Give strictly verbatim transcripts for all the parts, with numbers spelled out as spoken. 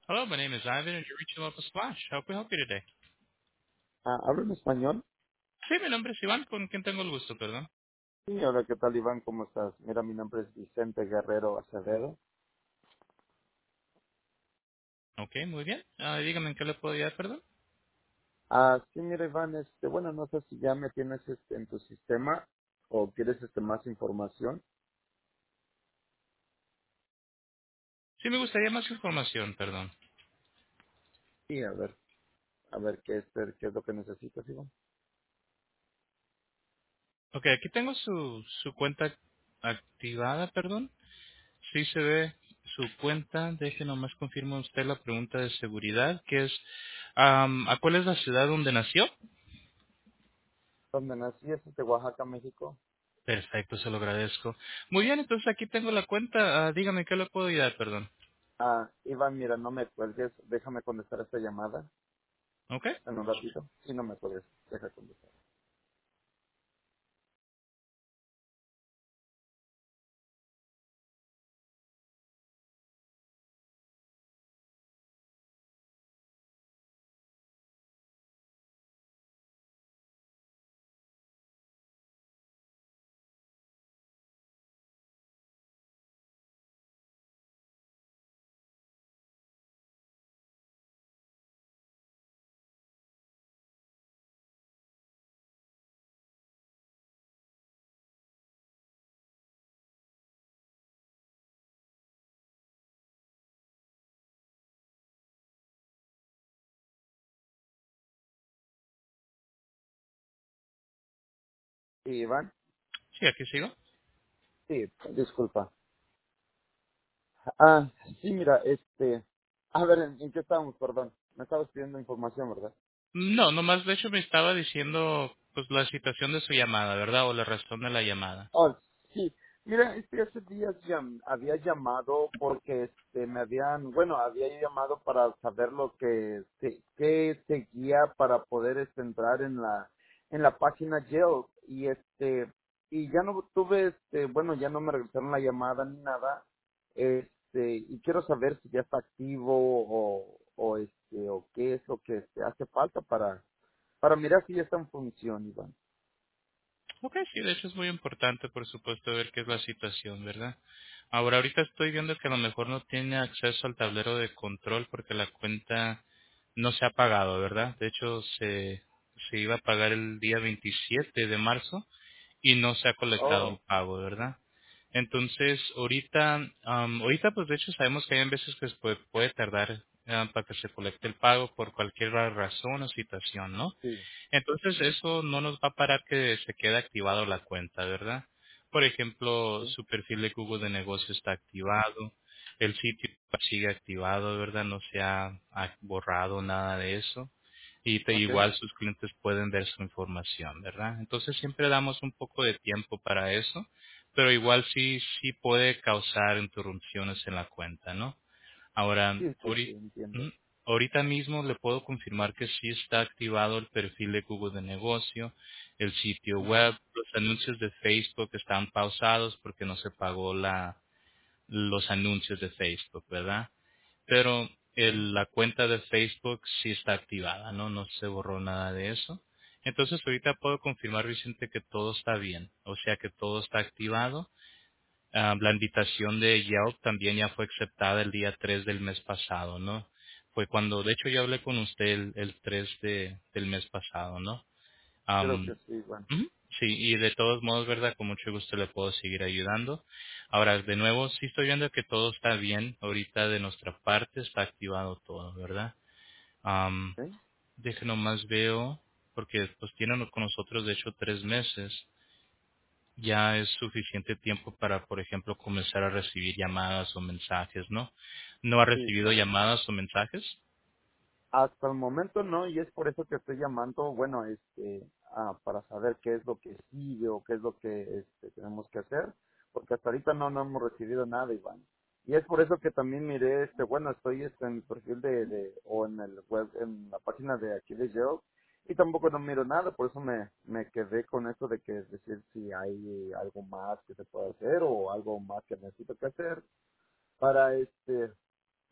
Hello, my name is Ivan, and you're reaching out to Splash. How can we help you today? Ah, ¿hablo en español? Sí, mi nombre es Iván, con quien tengo el gusto, perdón. Sí, hola, ¿qué tal, Iván? ¿Cómo estás? Mira, mi nombre es Vicente Guerrero Acevedo. Ok, muy bien. Ah, dígame en qué le puedo ayudar, perdón. Ah, sí, mira, Iván, este, bueno, no sé si ya me tienes este, en tu sistema o quieres este, más información. Sí, me gustaría más información, perdón. Sí, a ver, a ver qué es, qué es lo que necesitas, Iván. Ok, aquí tengo su, su cuenta activada, perdón. Sí se ve su cuenta. Deje nomás confirma usted la pregunta de seguridad, que es, am, ¿a cuál es la ciudad donde nació? ¿Dónde nací? ¿Es de Oaxaca, México? Perfecto, se lo agradezco. Muy bien, entonces aquí tengo la cuenta. Ah, dígame en qué le puedo ayudar, perdón. Ah, Iván, mira, no me cuelgues, déjame contestar esta llamada Ok. en un ratito. Sí, no me cuelgues, deja contestar. Sí, Iván, Sí, aquí sigo. sí, disculpa. Ah, sí, mira, este, a ver, ¿en, en qué estábamos? Perdón, me estabas pidiendo información, ¿verdad? No, nomás de hecho me estaba diciendo pues la situación de su llamada, ¿verdad? O la razón de la llamada. Oh, sí. Mira, este hace días llam- había llamado porque este me habían, bueno, había llamado para saber lo que se, que seguía para poder este, entrar en la en la página Yelp y este y ya no tuve este, bueno, ya no me regresaron la llamada ni nada. Este, y quiero saber si ya está activo o o este o qué es lo que este, hace falta para para mirar si ya está en función, Iván. Ok, sí, de hecho es muy importante, por supuesto, ver qué es la situación, ¿verdad? Ahora, ahorita estoy viendo que a lo mejor no tiene acceso al tablero de control porque la cuenta no se ha pagado, ¿verdad? De hecho, se, se iba a pagar el día veintisiete de marzo y no se ha colectado el Oh, pago, ¿verdad? Entonces, ahorita, am, ahorita pues de hecho sabemos que hay veces que puede, puede tardar ah, para que se colecte el pago por cualquier razón o situación, ¿no? sí. Entonces eso no nos va a parar que se quede activado la cuenta, ¿verdad? Por ejemplo, Sí. su perfil de Google de negocio está activado, el sitio sigue activado, ¿verdad? No se ha, ha borrado nada de eso. Y te- Ok. igual sus clientes pueden ver su información, ¿verdad? Entonces siempre damos un poco de tiempo para eso, pero igual sí, sí puede causar interrupciones en la cuenta, ¿no? Ahora, Sí, sí, sí, ahori- entiendo. mm, ahorita mismo le puedo confirmar que sí está activado el perfil de Google de negocio, el sitio Ujú. web, los anuncios de Facebook están pausados porque no se pagó la, los anuncios de Facebook, ¿verdad? Pero Sí, el- la cuenta de Facebook sí está activada, ¿no? No se borró nada de eso. Entonces ahorita puedo confirmar, Vicente, que todo está bien, o sea que todo está activado. Ah, la invitación de Yelp también ya fue aceptada el día tres del mes pasado, ¿no? Fue cuando, de hecho, yo hablé con usted el, el tres de, del mes pasado, ¿no? creo Am, que sí, bueno. ujú, sí, y de todos modos, ¿verdad? Con mucho gusto le puedo seguir ayudando. Ahora, de nuevo, sí estoy viendo que todo está bien. Ahorita de nuestra parte está activado todo, ¿verdad? Um, Sí, deje nomás veo, porque pues tienen con nosotros, de hecho, tres meses. Ya es suficiente tiempo para, por ejemplo, comenzar a recibir llamadas o mensajes, ¿no? ¿No ha sí, recibido claro. llamadas o mensajes? Hasta el momento no, y es por eso que estoy llamando, bueno, este, ah, para saber qué es lo que sigue o qué es lo que este, tenemos que hacer, porque hasta ahorita no, no hemos recibido nada, Iván. Y es por eso que también miré, este, bueno, estoy este, en el perfil de, de, o en el web, en la página de aquí de Yelp, y tampoco no miro nada, por eso me, me quedé con esto de que decir si hay algo más que se puede hacer o algo más que necesito que hacer para este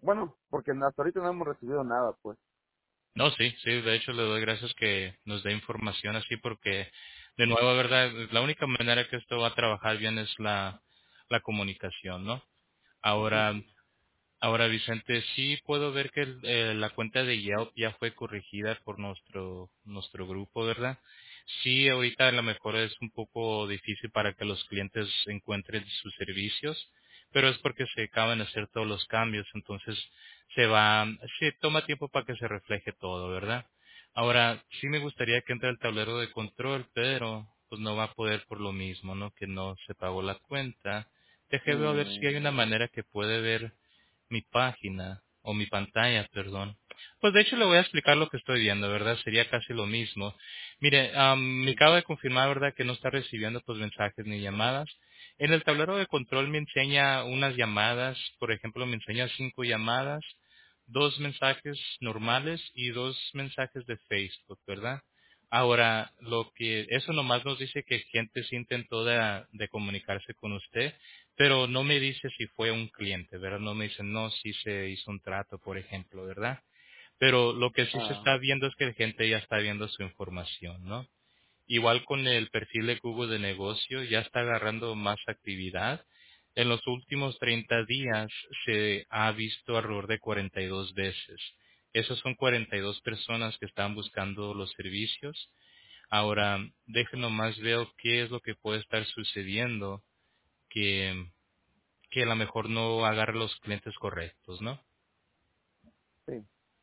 Bueno, porque hasta ahorita no hemos recibido nada, pues. No, sí, sí, de hecho le doy gracias que nos dé información así porque, de nuevo, verdad, la única manera que esto va a trabajar bien es la, la comunicación, ¿no? Sí. Ahora, Ahora, Vicente, sí puedo ver que el- eh, la cuenta de Yelp ya fue corregida por nuestro nuestro grupo, ¿verdad? Sí, ahorita a lo mejor es un poco difícil para que los clientes encuentren sus servicios, pero es porque se acaban de hacer todos los cambios, entonces se va, sí, toma tiempo para que se refleje todo, ¿verdad? Ahora, sí me gustaría que entre el tablero de control, pero pues no va a poder por lo mismo, ¿no? Que no se pagó la cuenta. Déjeme ver si hay Mm, una manera que puede ver mi página o mi pantalla, perdón. Pues de hecho le voy a explicar lo que estoy viendo, ¿verdad? Sería casi lo mismo. Mire, am, me sí. acaba de confirmar, ¿verdad? Que no está recibiendo pues mensajes ni llamadas. En el tablero de control me enseña unas llamadas, por ejemplo, me enseña cinco llamadas, dos mensajes normales y dos mensajes de Facebook, ¿verdad? Ahora, lo que eso nomás nos dice que gente sí intentó de, de comunicarse con usted, pero no me dice si fue un cliente, ¿verdad? No me dice, no, si se hizo un trato, por ejemplo, ¿verdad? Pero lo que sí se Ah, está viendo es que la gente ya está viendo su información, ¿no? Igual con el perfil de Google de negocio, ya está agarrando más actividad. En los últimos treinta días se ha visto alrededor de cuarenta y dos veces. Esas son cuarenta y dos personas que están buscando los servicios. Ahora, déjenme más veo qué es lo que puede estar sucediendo que que a lo mejor no agarre los clientes correctos, ¿no? sí,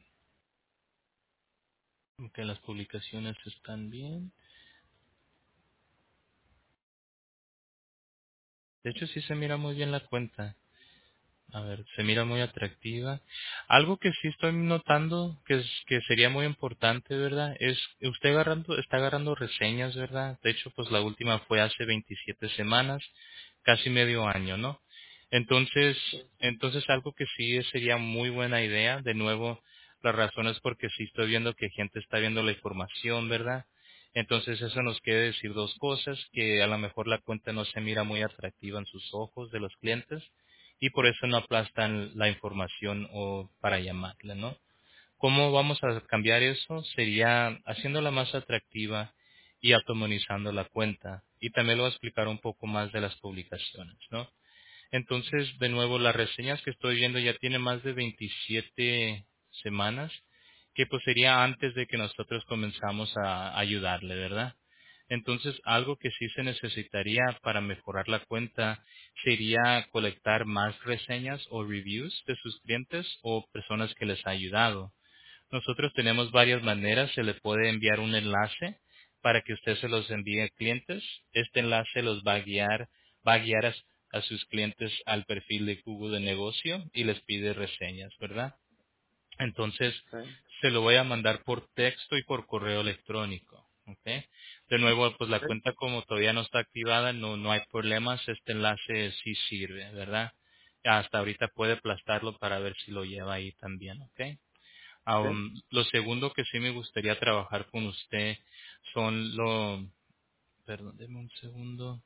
Que las publicaciones están bien. De hecho, sí se mira muy bien la cuenta. A ver, se mira muy atractiva. Algo que sí estoy notando que es, que sería muy importante, ¿verdad? Es usted agarrando, está agarrando reseñas, ¿verdad? De hecho, pues la última fue hace veintisiete semanas, casi medio año, ¿no? Entonces, sí, entonces algo que sí sería muy buena idea, de nuevo, la razón es porque sí estoy viendo que gente está viendo la información, ¿verdad? Entonces eso nos quiere decir dos cosas, que a lo mejor la cuenta no se mira muy atractiva en sus ojos de los clientes, y por eso no aplastan la información o para llamarla, ¿no? ¿Cómo vamos a cambiar eso? Sería haciéndola más atractiva y automatizando la cuenta. Y también lo voy a explicar un poco más de las publicaciones, ¿no? Entonces, de nuevo, las reseñas que estoy viendo ya tienen más de veintisiete semanas, que pues sería antes de que nosotros comenzamos a ayudarle, ¿verdad? Entonces, algo que sí se necesitaría para mejorar la cuenta sería colectar más reseñas o reviews de sus clientes o personas que les ha ayudado. Nosotros tenemos varias maneras. Se le puede enviar un enlace para que usted se los envíe a clientes. Este enlace los va a guiar, va a guiar a, a sus clientes al perfil de Google de negocio y les pide reseñas, ¿verdad? Entonces, sí, se lo voy a mandar por texto y por correo electrónico, ¿ok? De nuevo, pues la sí, cuenta como todavía no está activada, no, no hay problemas. Este enlace sí sirve, ¿verdad? Hasta ahorita puede aplastarlo para ver si lo lleva ahí también, ¿ok? sí, Um, lo segundo que sí me gustaría trabajar con usted son lo... Perdón, deme un segundo.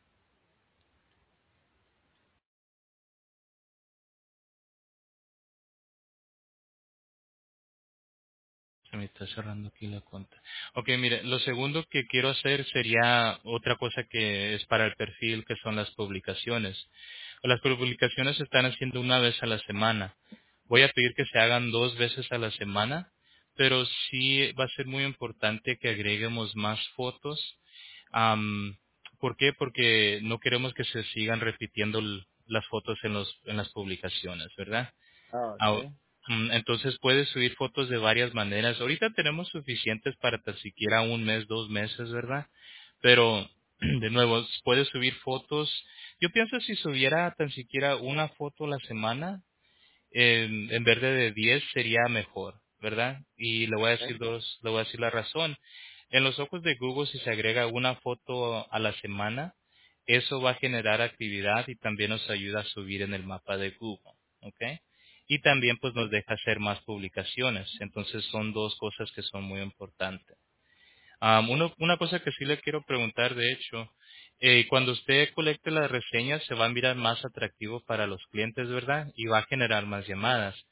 Se me está cerrando aquí la cuenta. Ok, mire, lo segundo que quiero hacer sería otra cosa que es para el perfil, que son las publicaciones. Las publicaciones se están haciendo una vez a la semana. Voy a pedir que se hagan dos veces a la semana, pero sí va a ser muy importante que agreguemos más fotos. Am, ¿Por qué? Porque no queremos que se sigan repitiendo l- las fotos en, los, en las publicaciones, ¿verdad? ah, Ah, sí, mm, Entonces puedes subir fotos de varias maneras. Ahorita tenemos suficientes para tan siquiera un mes, dos meses, ¿verdad? Pero, de nuevo, puedes subir fotos. Yo pienso si subiera tan siquiera una foto a la semana, en, en vez de de diez sería mejor, ¿verdad? Y le voy a sí, decir dos, le voy a decir la razón. En los ojos de Google, si se agrega una foto a la semana, eso va a generar actividad y también nos ayuda a subir en el mapa de Google, ¿ok? Y también pues sí, nos deja hacer más publicaciones. Entonces son dos cosas que son muy importantes. Am, uno- una cosa que sí le quiero preguntar, de hecho, eh, cuando usted colecte las reseñas se va a mirar más atractivo para los clientes, ¿verdad? Y va a generar más llamadas.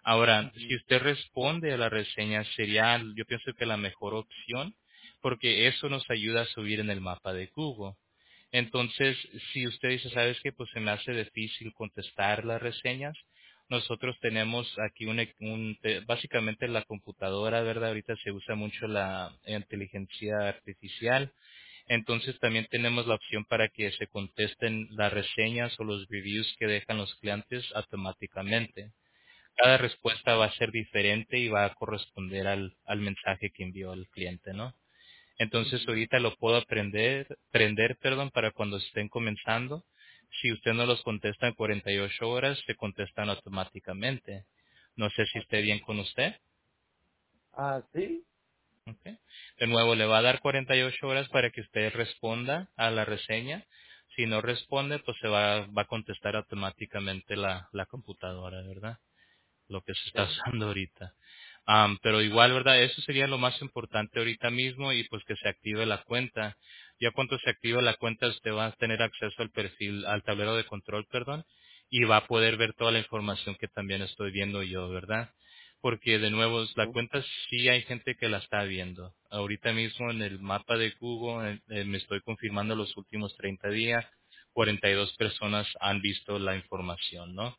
Ahora, si Ujú. usted responde a la reseña, sería, yo pienso que la mejor opción, porque eso nos ayuda a subir en el mapa de Google. Entonces, si usted dice, ¿sabes qué? Pues se me hace difícil contestar las reseñas. Nosotros tenemos aquí un, un- te- básicamente la computadora, ¿verdad? Ahorita se usa mucho la inteligencia artificial. Entonces también tenemos la opción para que se contesten las reseñas o los reviews que dejan los clientes automáticamente. Cada respuesta va a ser diferente y va a corresponder al, al mensaje que envió el cliente, ¿no? Entonces Ujú. ahorita lo puedo aprender, prender, perdón, para cuando estén comenzando. Si usted no los contesta en cuarenta y ocho horas, se contestan automáticamente. No sé si esté Okay. bien con usted. Ah, sí. ¿Ok? De nuevo, le va a dar cuarenta y ocho horas para que usted responda a la reseña. Si no responde, pues se va, va a contestar automáticamente la, la computadora, ¿verdad? Lo que se está Okay. usando ahorita. Am, pero igual, ¿verdad? Eso sería lo más importante ahorita mismo y pues que se active la cuenta. Ya cuando se active la cuenta usted va a tener acceso al perfil, al tablero de control, perdón, y va a poder ver toda la información que también estoy viendo yo, ¿verdad? Porque de nuevo, la Sí. cuenta sí hay gente que la está viendo. Ahorita mismo en el mapa de Google eh, eh, me estoy confirmando los últimos treinta días, cuarenta y dos personas han visto la información, ¿no?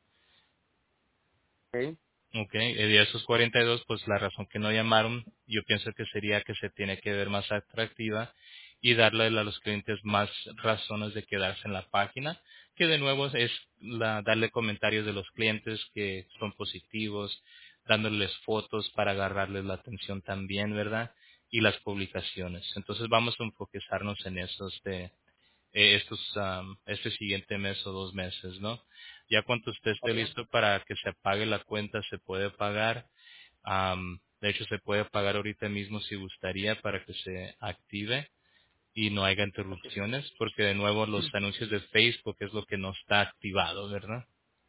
Okay. Ok, y de esos cuarenta y dos, pues la razón que no llamaron, yo pienso que sería que se tiene que ver más atractiva y darle a los clientes más razones de quedarse en la página, que de nuevo es la, darle comentarios de los clientes que son positivos, dándoles fotos para agarrarles la atención también, ¿verdad? Y las publicaciones. Entonces vamos a enfocarnos en esos eh, estos, am, este siguiente mes o dos meses, ¿no? Ya cuando usted esté Okay. listo para que se apague la cuenta, se puede pagar. Am, de hecho, se puede pagar ahorita mismo si gustaría para que se active y no haya Okay. interrupciones, porque de nuevo los anuncios de Facebook es lo que no está activado, ¿verdad?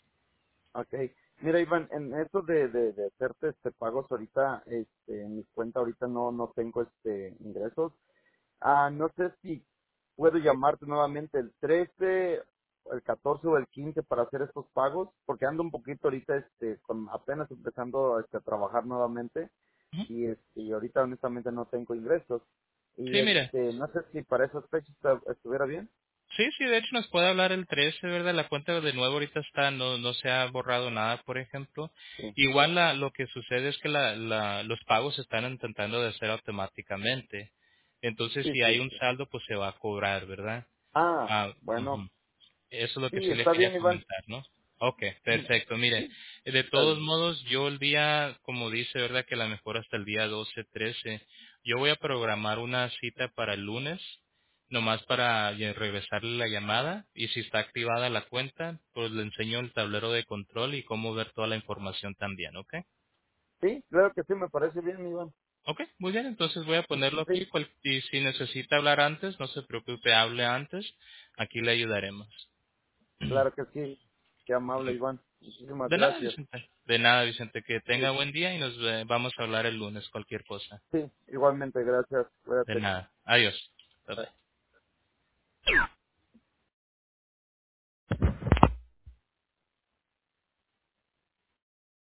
Okay. Mira, Iván, en eso de, de, de hacerte este pagos ahorita, este, en mi cuenta ahorita no, no tengo este ingresos. Ah, no sé si puedo llamarte nuevamente el trece, el catorce o el quince para hacer estos pagos, porque ando un poquito ahorita, este, con, apenas empezando este, a trabajar nuevamente Ujú. y, este, y ahorita honestamente no tengo ingresos. Y Sí, mire. este, no sé si para esas fechas está- estuviera bien. Sí, sí, de hecho nos puede hablar el trece, ¿verdad? La cuenta de nuevo ahorita está, no, no se ha borrado nada, por ejemplo. Sí, Igual la, lo que sucede es que la, la, los pagos se están intentando de hacer automáticamente. Entonces, sí, si hay sí. un sí. saldo, pues se va a cobrar, ¿verdad? Ah, Ah, bueno, ujú. Eso es lo que sí, sí le está quería bien, Iván. comentar, ¿no? Ok, perfecto. Mire, Sí, de está todos bien. modos, yo el día, como dice, ¿verdad? Que la mejor hasta el día doce, trece. Yo voy a programar una cita para el lunes, nomás para ya regresarle la llamada. Y si está activada la cuenta, pues le enseño el tablero de control y cómo ver toda la información también, ¿ok? Sí, claro que sí, me parece bien, Iván. Ok, muy bien, entonces voy a ponerlo aquí. Sí, cual- Y si necesita hablar antes, no se preocupe, hable antes. Aquí le ayudaremos. claro que sí. Qué amable, Iván. Muchísimas De nada, gracias. Vicente. De nada, Vicente. Que tenga Sí, buen día y nos ve- vamos a hablar el lunes, cualquier cosa. sí, igualmente, gracias. De Cuídate. nada. Adiós. Bye Bye. bye.